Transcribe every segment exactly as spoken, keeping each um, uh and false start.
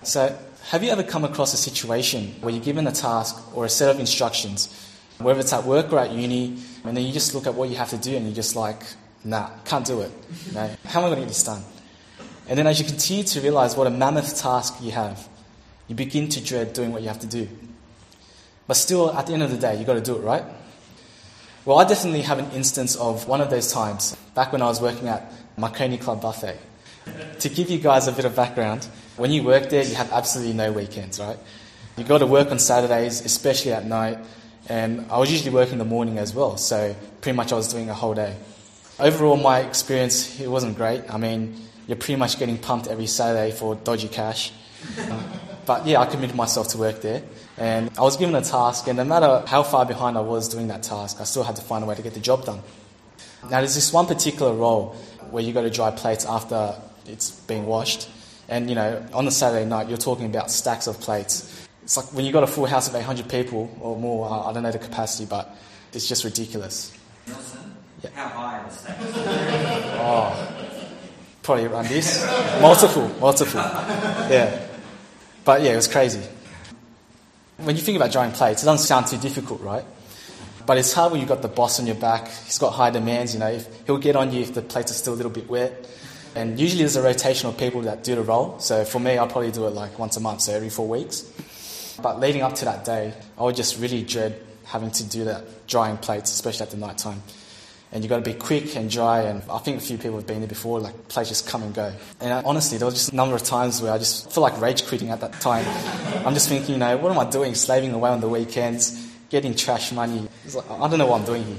So, have you ever come across a situation where you're given a task or a set of instructions, whether it's at work or at uni, and then you just look at what you have to do and you're just like, nah, can't do it. You know, how am I going to get this done? And then as you continue to realise what a mammoth task you have, you begin to dread doing what you have to do. But still, at the end of the day, you've got to do it, right? Well, I definitely have an instance of one of those times, back when I was working at Marconi Club Buffet. To give you guys a bit of background, when you work there, you have absolutely no weekends, right? You got to work on Saturdays, especially at night, and I was usually working in the morning as well, so pretty much I was doing a whole day. Overall, my experience, it wasn't great. I mean, you're pretty much getting pumped every Saturday for dodgy cash. But yeah, I committed myself to work there, and I was given a task, and no matter how far behind I was doing that task, I still had to find a way to get the job done. Now, there's this one particular role where you got to dry plates after it's been washed, and you know, on the Saturday night, you're talking about stacks of plates. It's like when you got a full house of eight hundred people or more, I don't know the capacity, but it's just ridiculous. Nelson, yeah. How high are the stacks? Oh, probably around this. Multiple, multiple. Yeah. But yeah, it was crazy. When you think about drying plates, it doesn't sound too difficult, right? But it's hard when you've got the boss on your back. He's got high demands, you know. If, he'll get on you if the plates are still a little bit wet. And usually there's a rotation of people that do the role. So for me, I'll probably do it like once a month, so every four weeks. But leading up to that day, I would just really dread having to do that, drying plates, especially at the night time. And you've got to be quick and dry, and I think a few people have been there before, like, plates just come and go. And I, honestly, there was just a number of times where I just feel like rage quitting at that time. I'm just thinking, you know, what am I doing, slaving away on the weekends, getting trash money? It's like, I don't know what I'm doing here.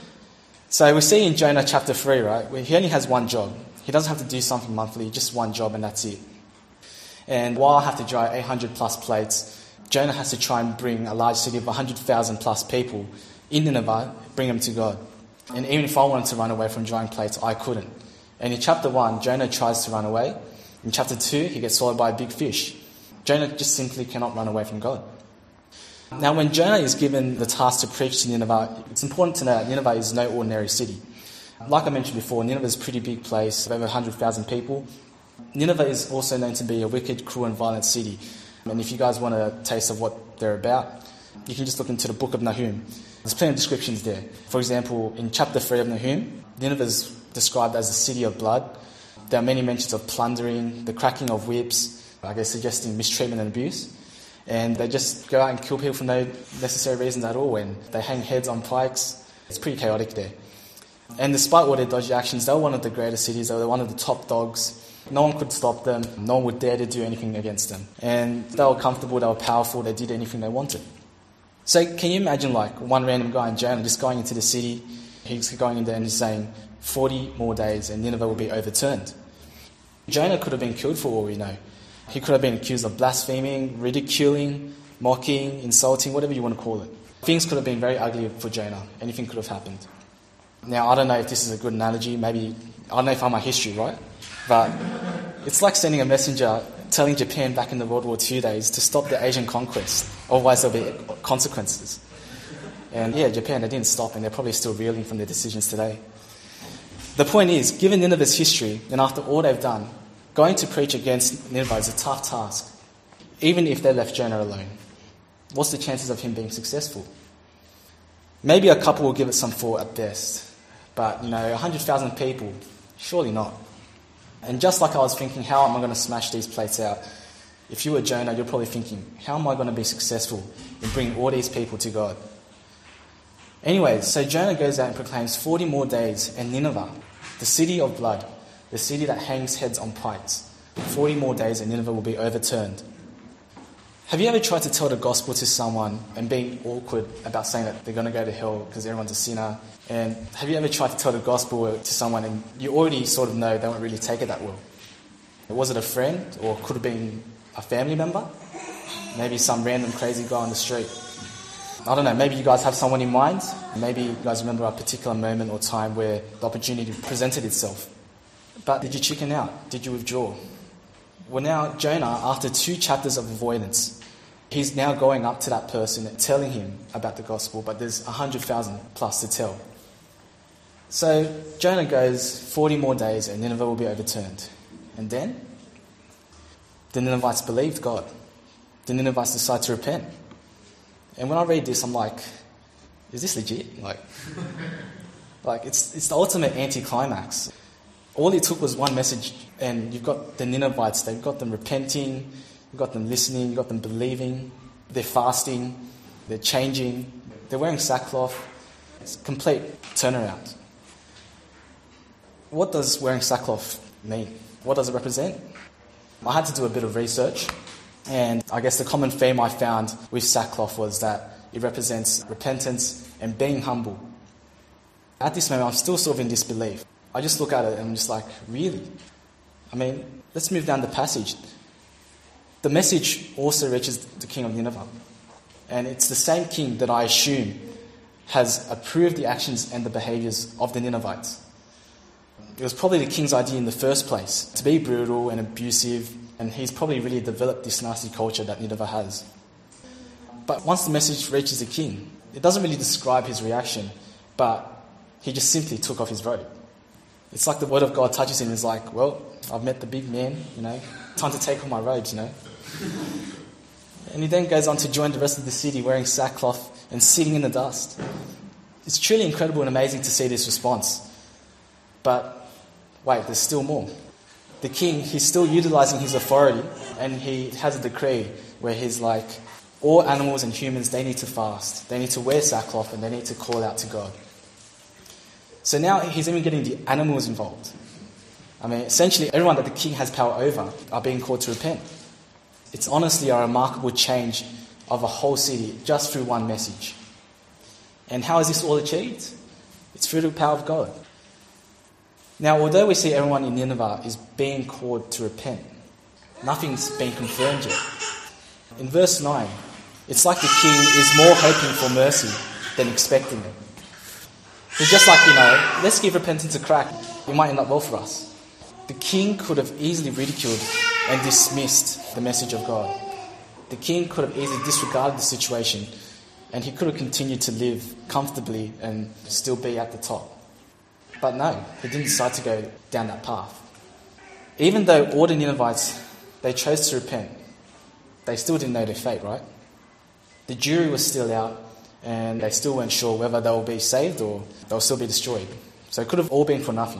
So we see in Jonah chapter three, right, where he only has one job. He doesn't have to do something monthly, just one job, and that's it. And while I have to dry eight hundred plus plates, Jonah has to try and bring a large city of one hundred thousand plus people in Nineveh, bring them to God. And even if I wanted to run away from drying plates, I couldn't. And in chapter one, Jonah tries to run away. In chapter two, he gets swallowed by a big fish. Jonah just simply cannot run away from God. Now, when Jonah is given the task to preach to Nineveh, it's important to know that Nineveh is no ordinary city. Like I mentioned before, Nineveh is a pretty big place, of over one hundred thousand people. Nineveh is also known to be a wicked, cruel and violent city. And if you guys want a taste of what they're about, you can just look into the book of Nahum. There's plenty of descriptions there. For example, in chapter three of Nahum, Nineveh is described as a city of blood. There are many mentions of plundering, the cracking of whips, I guess suggesting mistreatment and abuse. And they just go out and kill people for no necessary reasons at all, and they hang heads on pikes. It's pretty chaotic there. And despite all their dodgy actions, they were one of the greatest cities. They were one of the top dogs. No one could stop them. No one would dare to do anything against them. And they were comfortable, they were powerful, they did anything they wanted. So can you imagine like one random guy in Jonah just going into the city, he's going in there and he's saying, forty more days and Nineveh will be overturned. Jonah could have been killed for all we know. He could have been accused of blaspheming, ridiculing, mocking, insulting, whatever you want to call it. Things could have been very ugly for Jonah. Anything could have happened. Now, I don't know if this is a good analogy. Maybe, I don't know if I'm a history, right? But it's like sending a messenger telling Japan back in the World War Two days to stop the Asian conquest. Otherwise, there'll be consequences. And yeah, Japan, they didn't stop, and they're probably still reeling from their decisions today. The point is, given Nineveh's history, and after all they've done, going to preach against Nineveh is a tough task. Even if they left Jonah alone, what's the chances of him being successful? Maybe a couple will give it some thought at best. But, you know, one hundred thousand people, surely not. And just like I was thinking, how am I going to smash these plates out? If you were Jonah, you're probably thinking, how am I going to be successful in bringing all these people to God? Anyway, so Jonah goes out and proclaims forty more days, and Nineveh, the city of blood, the city that hangs heads on pikes, forty more days and Nineveh will be overturned. Have you ever tried to tell the gospel to someone and being awkward about saying that they're going to go to hell because everyone's a sinner? And have you ever tried to tell the gospel to someone and you already sort of know they won't really take it that well? Was it a friend, or could have been a family member? Maybe some random crazy guy on the street. I don't know, maybe you guys have someone in mind. Maybe you guys remember a particular moment or time where the opportunity presented itself. But did you chicken out? Did you withdraw? Well, now Jonah, after two chapters of avoidance, he's now going up to that person and telling him about the gospel, but there's one hundred thousand plus to tell. So Jonah goes, forty more days and Nineveh will be overturned. And then? the Ninevites believed God. The Ninevites decided to repent. And when I read this, I'm like, is this legit? Like, like it's it's the ultimate anticlimax. All it took was one message, and you've got the Ninevites. They've got them repenting, you've got them listening, you've got them believing. They're fasting, they're changing, they're wearing sackcloth. It's a complete turnaround. What does wearing sackcloth mean? What does it represent? I had to do a bit of research, and I guess the common theme I found with sackcloth was that it represents repentance and being humble. At this moment, I'm still sort of in disbelief. I just look at it and I'm just like, really? I mean, let's move down the passage. The message also reaches the king of Nineveh. And it's the same king that I assume has approved the actions and the behaviours of the Ninevites. It was probably the king's idea in the first place, to be brutal and abusive, and he's probably really developed this nasty culture that Nineveh has. But once the message reaches the king, it doesn't really describe his reaction, but he just simply took off his robe. It's like the word of God touches him and is like, well, I've met the big man, you know, time to take off my robes, you know. And he then goes on to join the rest of the city wearing sackcloth and sitting in the dust. It's truly incredible and amazing to see this response. But wait, there's still more. The king, he's still utilising his authority, and he has a decree where he's like, all animals and humans, they need to fast. They need to wear sackcloth and they need to call out to God. So now he's even getting the animals involved. I mean, essentially everyone that the king has power over are being called to repent. It's honestly a remarkable change of a whole city just through one message. And how is this all achieved? It's through the power of God. Now, although we see everyone in Nineveh is being called to repent, nothing's been confirmed yet. In verse nine, it's like the king is more hoping for mercy than expecting it. He's just like, you know, let's give repentance a crack. It might end up well for us. The king could have easily ridiculed and dismissed the message of God. The king could have easily disregarded the situation, and he could have continued to live comfortably and still be at the top. But no, he didn't decide to go down that path. Even though all the Ninevites, they chose to repent, they still didn't know their fate, right? The jury was still out, and they still weren't sure whether they will be saved or they'll still be destroyed. So it could have all been for nothing.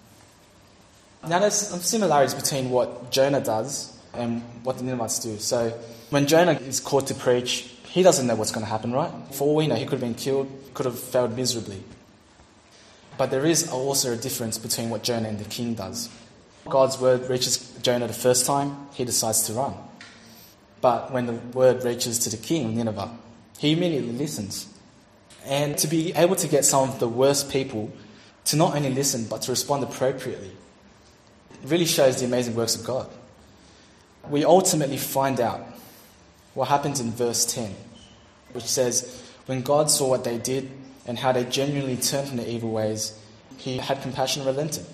Now there's some similarities between what Jonah does and what the Ninevites do. So when Jonah is called to preach, he doesn't know what's going to happen, right? For all we know, he could have been killed, could have failed miserably. But there is also a difference between what Jonah and the king does. God's word reaches Jonah the first time, he decides to run. But when the word reaches to the king of Nineveh, he immediately listens. And to be able to get some of the worst people to not only listen, but to respond appropriately, it really shows the amazing works of God. We ultimately find out what happens in verse ten, which says, when God saw what they did and how they genuinely turned from their evil ways, he had compassion and relented.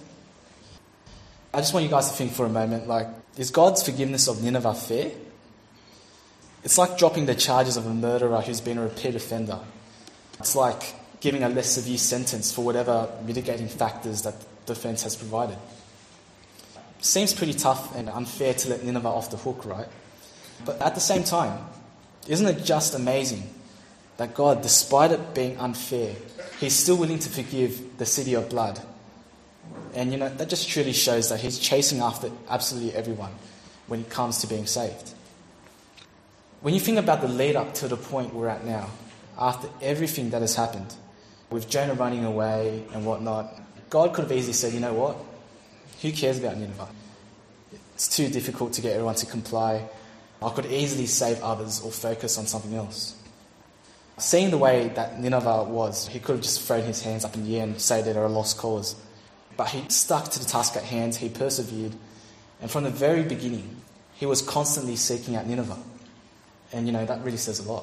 I just want you guys to think for a moment, like, is God's forgiveness of Nineveh fair? It's like dropping the charges of a murderer who's been a repeat offender. It's like giving a less severe sentence for whatever mitigating factors that the defence has provided. Seems pretty tough and unfair to let Nineveh off the hook, right? But at the same time, isn't it just amazing that God, despite it being unfair, he's still willing to forgive the city of blood? And, you know, that just truly shows that he's chasing after absolutely everyone when it comes to being saved. When you think about the lead up to the point we're at now, after everything that has happened, with Jonah running away and whatnot, God could have easily said, you know what? Who cares about Nineveh? It's too difficult to get everyone to comply. I could easily save others or focus on something else. Seeing the way that Nineveh was, he could have just thrown his hands up in the air and say that they're a lost cause. But he stuck to the task at hand, he persevered, and from the very beginning, he was constantly seeking out Nineveh. And, you know, that really says a lot.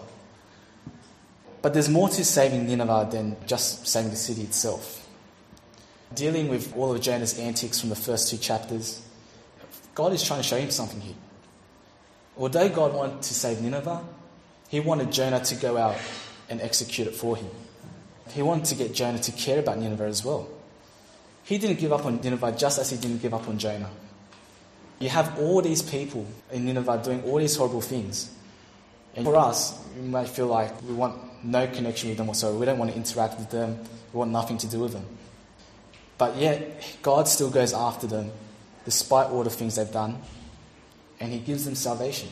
But there's more to saving Nineveh than just saving the city itself. Dealing with all of Jonah's antics from the first two chapters, God is trying to show him something here. Although God wanted to save Nineveh, he wanted Jonah to go out and execute it for him. He wanted to get Jonah to care about Nineveh as well. He didn't give up on Nineveh just as he didn't give up on Jonah. You have all these people in Nineveh doing all these horrible things. And for us, we might feel like we want no connection with them whatsoever. We don't want to interact with them. We want nothing to do with them. But yet, God still goes after them, despite all the things they've done, and he gives them salvation.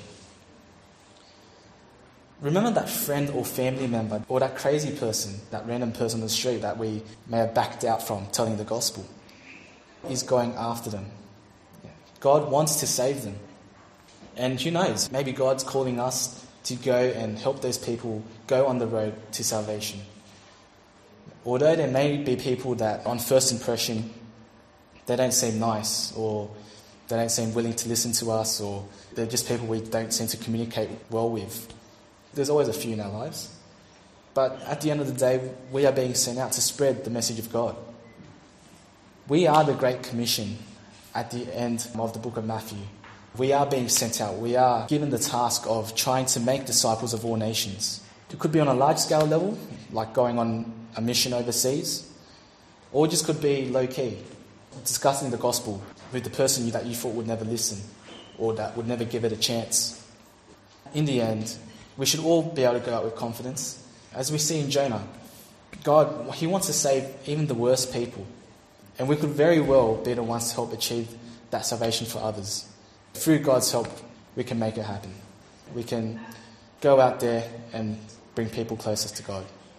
Remember that friend or family member, or that crazy person, that random person on the street that we may have backed out from telling the gospel. He's going after them. God wants to save them. And who knows, maybe God's calling us to go and help those people go on the road to salvation. Although there may be people that, on first impression, they don't seem nice, or they don't seem willing to listen to us, or they're just people we don't seem to communicate well with. There's always a few in our lives. But at the end of the day, we are being sent out to spread the message of God. We are the Great Commission at the end of the book of Matthew. We are being sent out. We are given the task of trying to make disciples of all nations. It could be on a large scale level, like going on a mission overseas, or it just could be low-key, discussing the gospel with the person that you thought would never listen or that would never give it a chance. In the end, we should all be able to go out with confidence. As we see in Jonah, God, he wants to save even the worst people. And we could very well be the ones to help achieve that salvation for others. Through God's help, we can make it happen. We can go out there and bring people closer to God.